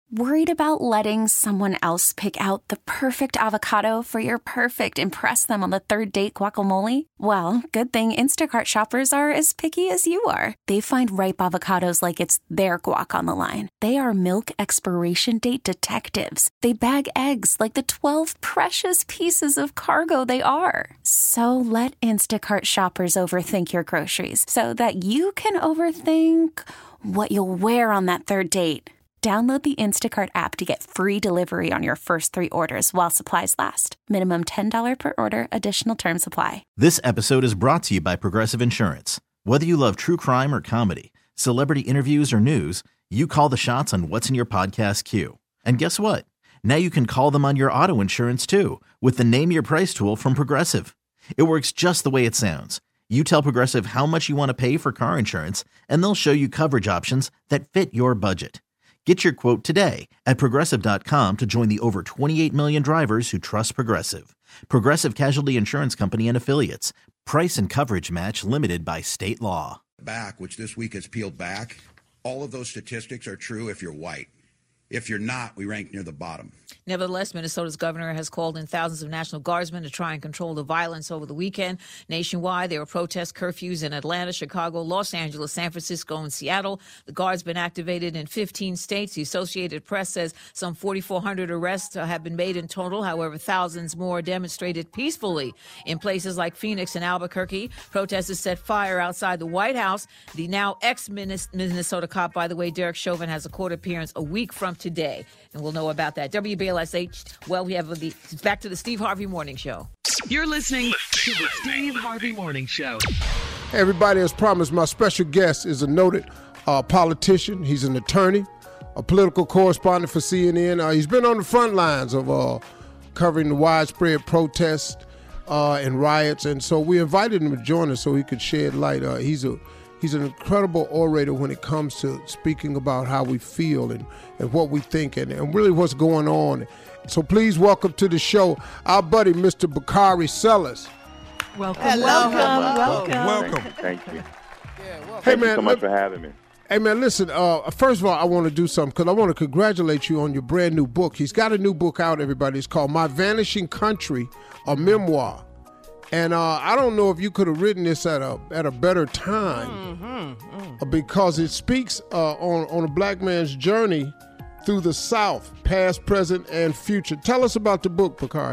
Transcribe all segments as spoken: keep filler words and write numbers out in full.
Worried about letting someone else pick out the perfect avocado for your perfect impress them on the third date guacamole? Well, good thing Instacart shoppers are as picky as you are. They find ripe avocados like it's their guac on the line. They are milk expiration date detectives. They bag eggs like the twelve precious pieces of cargo they are. So let Instacart shoppers overthink your groceries so that you can overthink what you'll wear on that third date. Download the Instacart app to get free delivery on your first three orders while supplies last. Minimum ten dollars per order. Additional terms apply. This episode is brought to you by Progressive Insurance. Whether you love true crime or comedy, celebrity interviews or news, you call the shots on what's in your podcast queue. And guess what? Now you can call them on your auto insurance too with the Name Your Price tool from Progressive. It works just the way it sounds. You tell Progressive how much you want to pay for car insurance, and they'll show you coverage options that fit your budget. Get your quote today at Progressive dot com to join the over twenty-eight million drivers who trust Progressive. Progressive Casualty Insurance Company and Affiliates. Price and coverage match limited by state law. Back, which this week has peeled back. All of those statistics are true if you're white. If you're not, we rank near the bottom. Nevertheless, Minnesota's governor has called in thousands of National Guardsmen to try and control the violence over the weekend. Nationwide, there were protest curfews in Atlanta, Chicago, Los Angeles, San Francisco, and Seattle. The Guard's been activated in fifteen states. The Associated Press says some forty-four hundred arrests have been made in total. However, thousands more demonstrated peacefully. In places like Phoenix and Albuquerque, protesters set fire outside the White House. The now ex-Minnesota cop, by the way, Derek Chauvin, has a court appearance a week from today, and we'll know about that. W B L S H, well, we have the back to the Steve Harvey Morning Show. You're listening to the Steve Harvey Morning Show. Hey, everybody, as promised, my special guest is a noted uh, politician. He's an attorney, a political correspondent for C N N. Uh, he's been on the front lines of uh, covering the widespread protests uh, and riots, and so we invited him to join us so he could shed light. Uh, he's a He's an incredible orator when it comes to speaking about how we feel and, and what we think and, and really what's going on. So please welcome to the show our buddy, Mister Bakari Sellers. Welcome. Hello. Welcome. Welcome. Welcome. Thank you. Yeah, welcome. Hey, hey, man, you so much for having me. Hey, man, listen, uh, first of all, I want to do something because I want to congratulate you on your brand new book. He's got a new book out, everybody. It's called My Vanishing Country, a memoir. And uh, I don't know if you could have written this at a at a better time mm-hmm, mm. because it speaks uh, on, on a black man's journey through the South, past, present, and future. Tell us about the book, Bakari.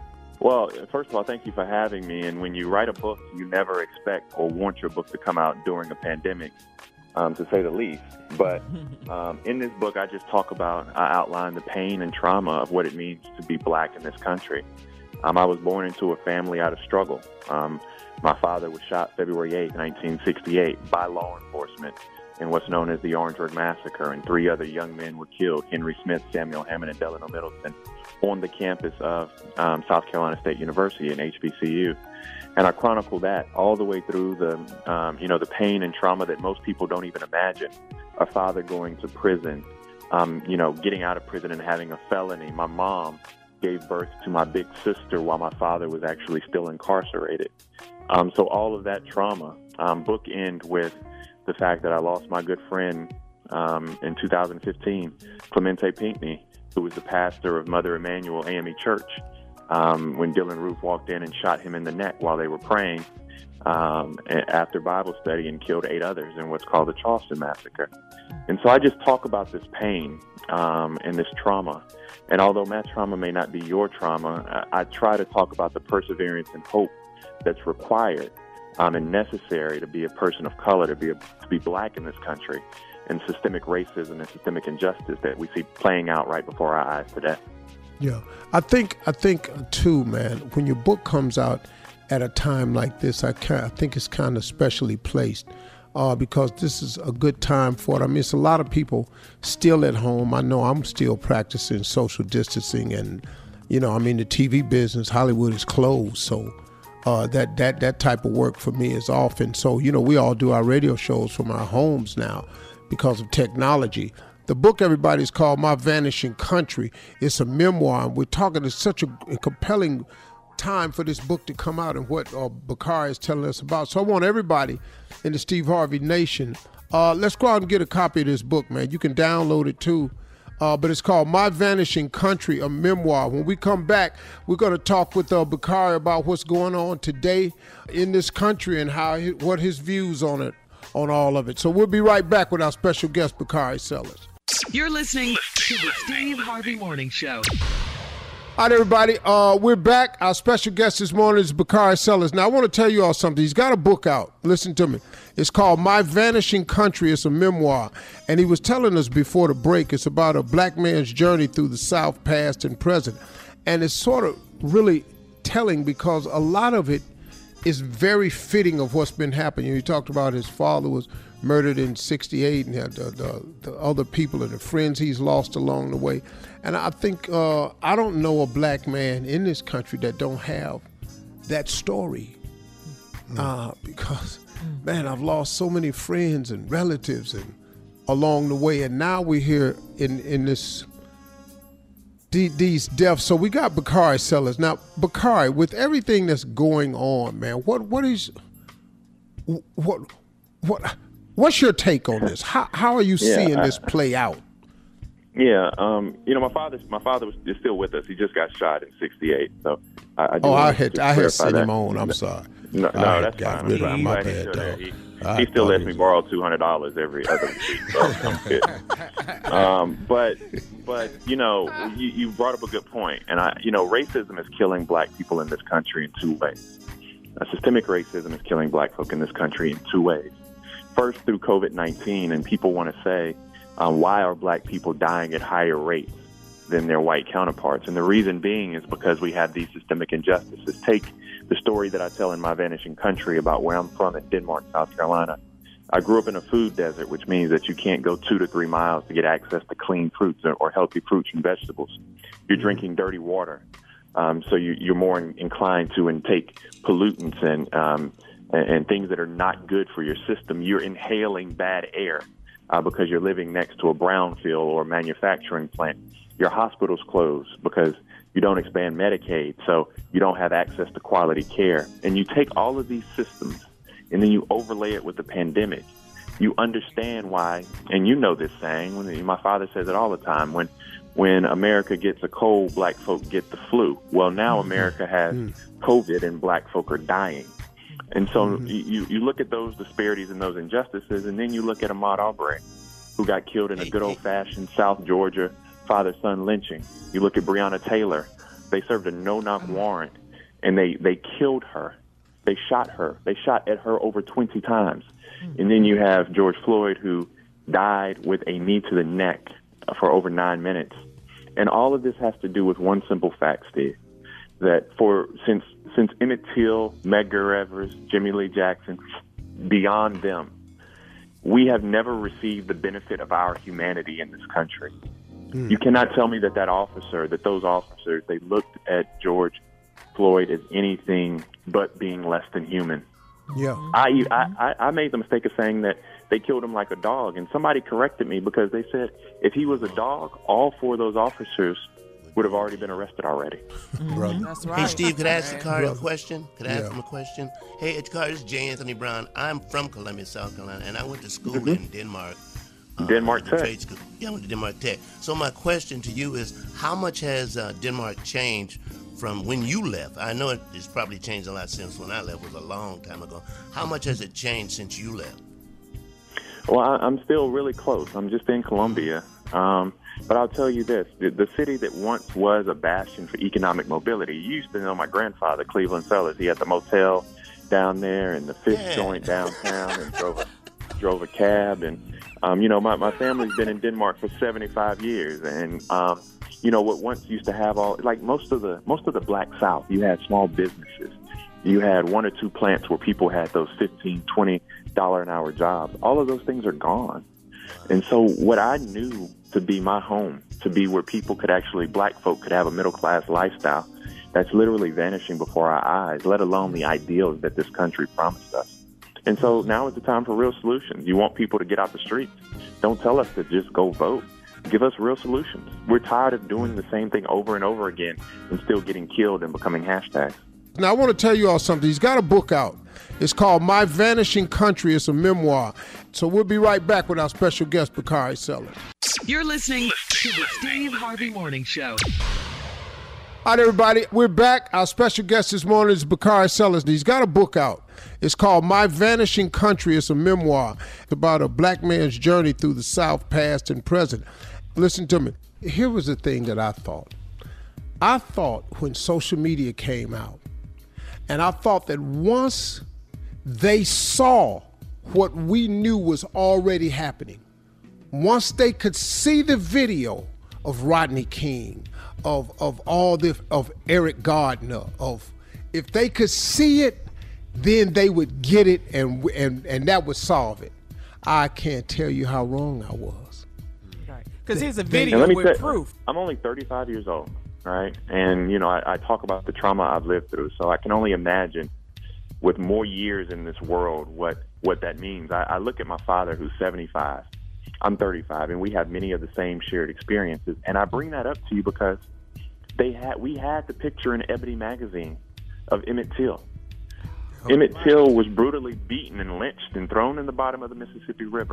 Well, first of all, thank you for having me. And when you write a book, you never expect or want your book to come out during a pandemic, um, to say the least. But um, in this book, I just talk about, I outline the pain and trauma of what it means to be black in this country. Um, I was born into a family out of struggle. Um, my father was shot February eighth, nineteen sixty-eight by law enforcement in what's known as the Orangeburg Massacre, and three other young men were killed, Henry Smith, Samuel Hammond, and Delano Middleton, on the campus of um, South Carolina State University in H B C U. And I chronicle that all the way through the, um, you know, the pain and trauma that most people don't even imagine. A father going to prison, um, you know, getting out of prison and having a felony. My mom gave birth to my big sister while my father was actually still incarcerated. Um, so all of that trauma um, bookend with the fact that I lost my good friend um, in two thousand fifteen, Clemente Pinckney, who was the pastor of Mother Emanuel A M E Church, um, when Dylan Roof walked in and shot him in the neck while they were praying um, after Bible study and killed eight others in what's called the Charleston Massacre. And so I just talk about this pain um, and this trauma. And although my trauma may not be your trauma, I, I try to talk about the perseverance and hope that's required um, and necessary to be a person of color, to be a, to be black in this country, and systemic racism and systemic injustice that we see playing out right before our eyes today. Yeah, I think I think too, man. When your book comes out at a time like this, I can I think it's kind of specially placed. Uh, because this is a good time for it. I mean, it's a lot of people still at home. I know I'm still practicing social distancing, and you know, I mean, the T V business, Hollywood is closed, so uh, that that that type of work for me is off. And so, you know, we all do our radio shows from our homes now because of technology. The book, everybody, is called My Vanishing Country. It's a memoir, and we're talking. It's such a, a compelling time for this book to come out and what uh, Bakari is telling us about. So I want everybody in the Steve Harvey Nation, uh, let's go out and get a copy of this book, man. You can download it too Uh, but it's called My Vanishing Country, a memoir. When we come back, we're going to talk with uh, Bakari about what's going on today in this country and how he, what his views on it, on all of it. So we'll be right back with our special guest, Bakari Sellers. You're listening to the Steve Harvey Morning Show. All right, everybody, uh, we're back. Our special guest this morning is Bakari Sellers. Now, I want to tell you all something. He's got a book out. Listen to me. It's called My Vanishing Country. It's a memoir. And he was telling us before the break, it's about a black man's journey through the South, past and present. And it's sort of really telling because a lot of it is very fitting of what's been happening. He talked about his father was murdered in sixty-eight and the, the, the other people and the friends he's lost along the way. And I think, uh, I don't know a black man in this country that don't have that story. Mm. Uh, because, mm. man, I've lost so many friends and relatives and along the way. And now we're here in, in this, these deaths. So we got Bakari Sellers. Now, Bakari, with everything that's going on, man, what what is, what, what, what's your take on this? How how are you yeah, seeing I, this play out? Yeah, um, you know, my father, my father was is still with us. He just got shot in sixty-eight. So I, I oh, I had I had sent him on. I'm sorry. No, no that's fine. Rid of my bad, dog. He, he still lets me borrow two hundred dollars every other week. So I'm good. Um, but but you know, you, you brought up a good point, and I, you know, racism is killing black people in this country in two ways. Uh, systemic racism is killing black folk in this country in two ways. First, through covid nineteen, and people want to say, um, why are black people dying at higher rates than their white counterparts? And the reason being is because we have these systemic injustices. Take the story that I tell in My Vanishing Country about where I'm from in Denmark, South Carolina. I grew up in a food desert, which means that you can't go two to three miles to get access to clean fruits or, or healthy fruits and vegetables. You're drinking dirty water. Um, so you, you're more in, inclined to intake pollutants and, um, and and things that are not good for your system. You're inhaling bad air uh, because you're living next to a brownfield or a manufacturing plant. Your hospital's closed because you don't expand Medicaid, so you don't have access to quality care. And you take all of these systems and then you overlay it with the pandemic. You understand why, and you know this saying, when my father says it all the time, when when America gets a cold, black folk get the flu. Well, now America has COVID and black folk are dying. And so mm-hmm. you, you look at those disparities and those injustices, and then you look at Ahmaud Arbery, who got killed in a good old-fashioned South Georgia father-son lynching. You look at Breonna Taylor. They served a no-knock warrant, and they, they killed her. They shot her. They shot at her over twenty times. Mm-hmm. And then you have George Floyd, who died with a knee to the neck for over nine minutes. And all of this has to do with one simple fact, Steve, that for since since Emmett Till, Medgar Evers, Jimmy Lee Jackson, beyond them, we have never received the benefit of our humanity in this country. Mm. You cannot tell me that that officer, that those officers, they looked at George Floyd as anything but being less than human. Yeah, I, I, I made the mistake of saying that they killed him like a dog, and somebody corrected me because they said if he was a dog, all four of those officers would have already been arrested already. Mm-hmm. That's right. Hey, Steve, could I ask Bakari a question? Could I yeah. ask him a question? Hey, Bakari, this is J. Anthony Brown. I'm from Columbia, South Carolina, and I went to school mm-hmm. in Denmark. Uh, Denmark Tech. Trade school. Yeah, I went to Denmark Tech. So my question to you is, how much has uh, Denmark changed from when you left? I know it, it's probably changed a lot since when I left. It was a long time ago. How much has it changed since you left? Well, I, I'm still really close. I'm just in Columbia. Um, but I'll tell you this, the, the city that once was a bastion for economic mobility, you used to know my grandfather, Cleveland Sellers. He had the motel down there and the fish yeah. joint downtown and drove a, drove a cab. And, um, you know, my, my family's been in Denmark for seventy-five years. And, um, you know, what once used to have all, like most of the most of the Black South, you had small businesses. You had one or two plants where people had those fifteen, twenty dollars an hour jobs. All of those things are gone. And so what I knew to be my home, to be where people could actually, black folk could have a middle-class lifestyle, that's literally vanishing before our eyes, let alone the ideals that this country promised us. And so now is the time for real solutions. You want people to get out the streets. Don't tell us to just go vote. Give us real solutions. We're tired of doing the same thing over and over again and still getting killed and becoming hashtags. Now, I want to tell you all something. He's got a book out. It's called My Vanishing Country. It's a memoir. So we'll be right back with our special guest, Bakari Sellers. You're listening to the Steve Harvey Morning Show. All right, everybody, we're back. Our special guest this morning is Bakari Sellers. He's got a book out. It's called My Vanishing Country. It's a memoir. It's about a black man's journey through the South, past and present. Listen to me. Here was the thing that I thought. I thought when social media came out, and I thought that once they saw what we knew was already happening, once they could see the video of Rodney King, of of all the of Eric Gardner, of if they could see it, then they would get it, and and and that would solve it. I can't tell you how wrong I was. Right. Because here's a And video let me with say, proof. I'm only thirty-five years old, right? And, you know, I, I talk about the trauma I've lived through, so I can only imagine with more years in this world what, what that means. I, I look at my father, who's seventy-five. I'm thirty-five, and we have many of the same shared experiences. And I bring that up to you because they had we had the picture in Ebony magazine of Emmett Till. Oh, Emmett right. Till was brutally beaten and lynched and thrown in the bottom of the Mississippi River.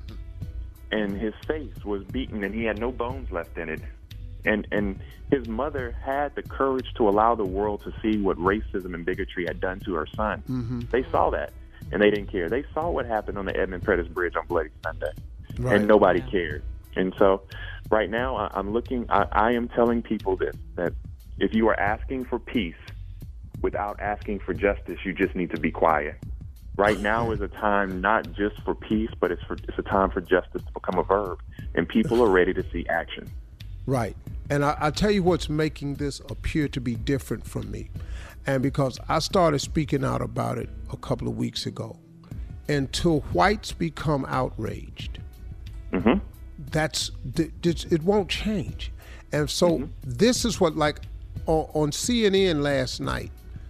And his face was beaten, and he had no bones left in it. And and his mother had the courage to allow the world to see what racism and bigotry had done to her son. Mm-hmm. They saw that, and they didn't care. They saw what happened on the Edmund Pettus Bridge on Bloody Sunday. Right. And nobody yeah. cared. And so right now I, I'm looking, I, I am telling people this, that if you are asking for peace without asking for justice, you just need to be quiet. Right now is a time not just for peace, but it's for it's a time for justice to become a verb. And people are ready to see action. Right. And I, I tell you what's making this appear to be different from me. And because I started speaking out about it a couple of weeks ago, until whites become outraged, mm-hmm. that's it won't change. And so mm-hmm. this is what, like on, on C N N last night,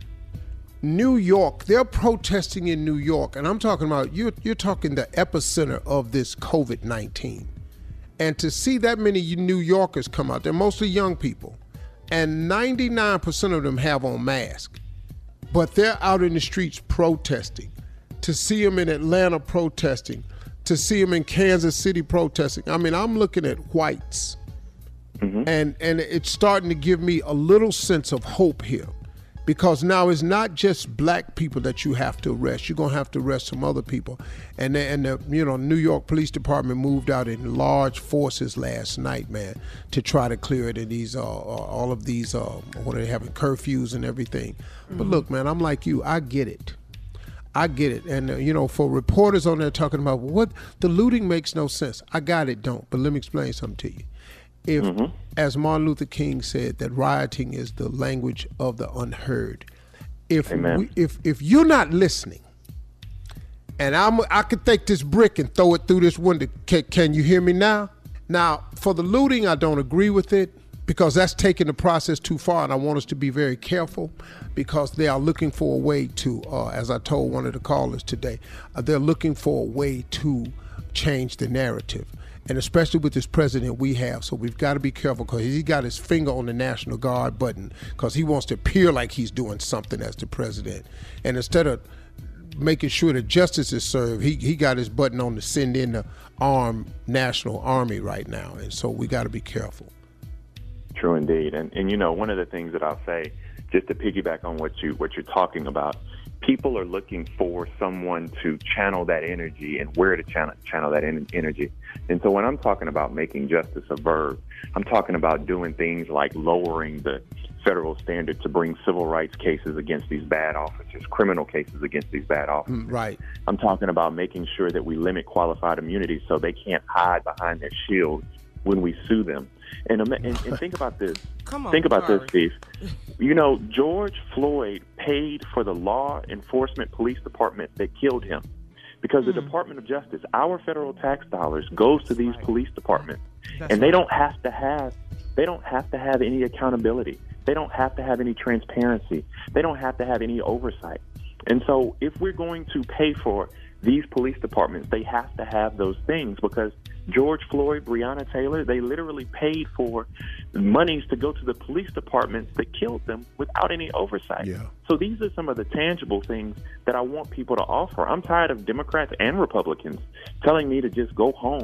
New York, they're protesting in New York, and I'm talking about, you're, you're talking the epicenter of this covid nineteen. And to see that many New Yorkers come out, they're mostly young people, and ninety-nine percent of them have on masks, but they're out in the streets protesting. To see them in Atlanta protesting, to see them in Kansas City protesting. I mean, I'm looking at whites, mm-hmm. and, and it's starting to give me a little sense of hope here. Because now it's not just black people that you have to arrest. You're going to have to arrest some other people. And the, and the you know, New York Police Department moved out in large forces last night, man, to try to clear it in these, uh, all of these, uh, when they're having curfews and everything. Mm-hmm. But look, man, I'm like you. I get it. I get it. And, uh, you know, for reporters on there talking about what the looting makes no sense. I got it, don't. But let me explain something to you. If, mm-hmm. as Martin Luther King said, that rioting is the language of the unheard. If we, if if you're not listening, and I'm I could take this brick and throw it through this window. Can, can you hear me now? Now, for the looting, I don't agree with it because that's taking the process too far, and I want us to be very careful because they are looking for a way to, uh, as I told one of the callers today, uh, they're looking for a way to change the narrative. And especially with this president we have. So we've got to be careful because he got his finger on the National Guard button because he wants to appear like he's doing something as the president. And instead of making sure that justice is served, he, he got his button on to send in the armed National Army right now. And so we got to be careful. True indeed. And, and you know, one of the things that I'll say, just to piggyback on what, you, what you're talking about, people are looking for someone to channel that energy and where to channel, channel that en- energy. And so when I'm talking about making justice a verb, I'm talking about doing things like lowering the federal standard to bring civil rights cases against these bad officers, criminal cases against these bad officers. Mm, right. I'm talking about making sure that we limit qualified immunity so they can't hide behind their shield when we sue them. And, and, and think about this. Come on, think about sorry. this, Steve. You know, George Floyd paid for the law enforcement police department that killed him because mm. the Department of Justice, our federal tax dollars, goes to these right. police departments, That's and they right. don't have to have they don't have to have any accountability. They don't have to have any transparency. They don't have to have any oversight. And so, if we're going to pay for these police departments, they have to have those things because George Floyd, Breonna Taylor, they literally paid for monies to go to the police departments that killed them without any oversight. Yeah. So these are some of the tangible things that I want people to offer. I'm tired of Democrats and Republicans telling me to just go home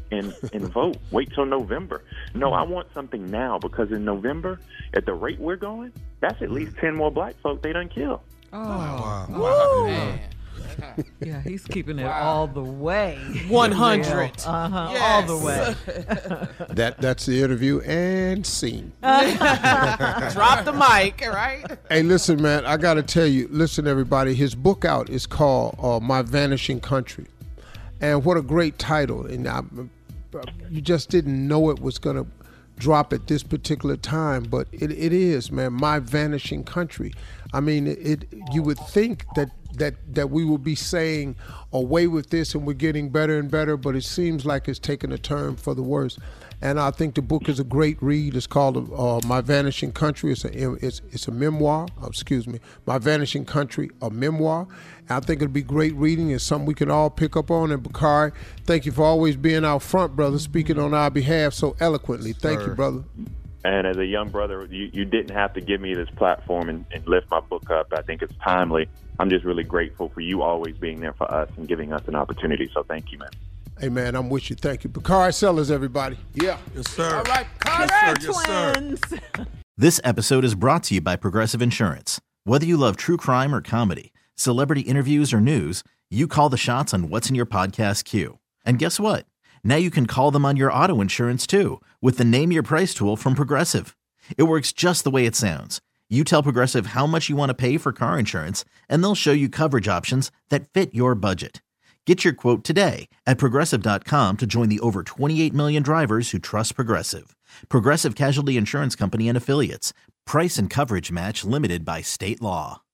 and, and vote. Wait till November. No, I want something now, because in November, at the rate we're going, that's at least ten more black folk they done kill. Oh, wow. Woo. Wow. Man. Yeah, he's keeping it wow. all the way. one hundred. Uh-huh, yes. all the way. that That's the interview and scene. Drop the mic, right? Hey, listen, man, I got to tell you, listen, everybody, his book out is called uh, My Vanishing Country. And what a great title. And I, you just didn't know it was going to drop at this particular time, but it, it is, man, My Vanishing Country. I mean, it, it you would think that that that we would be saying away with this and we're getting better and better, but it seems like it's taking a turn for the worse. And I think the book is a great read. It's called uh, My Vanishing Country. It's a it's it's a memoir. Oh, excuse me, My Vanishing Country, a memoir. And I think it'll be great reading. It's something we can all pick up on. And Bakari, thank you for always being out front, brother, speaking on our behalf so eloquently. Thank Sir. you, brother. And as a young brother, you, you didn't have to give me this platform and, and lift my book up. I think it's timely. I'm just really grateful for you always being there for us and giving us an opportunity. So thank you, man. Hey, man, I'm with you. Thank you. Bakari Sellers, everybody. Yeah. Yes, sir. All right, Correct, yes, sir. twins. Yes, sir. This episode is brought to you by Progressive Insurance. Whether you love true crime or comedy, celebrity interviews or news, you call the shots on what's in your podcast queue. And guess what? Now you can call them on your auto insurance, too, with the Name Your Price tool from Progressive. It works just the way it sounds. You tell Progressive how much you want to pay for car insurance, and they'll show you coverage options that fit your budget. Get your quote today at Progressive dot com to join the over twenty-eight million drivers who trust Progressive. Progressive Casualty Insurance Company and Affiliates. Price and coverage match limited by state law.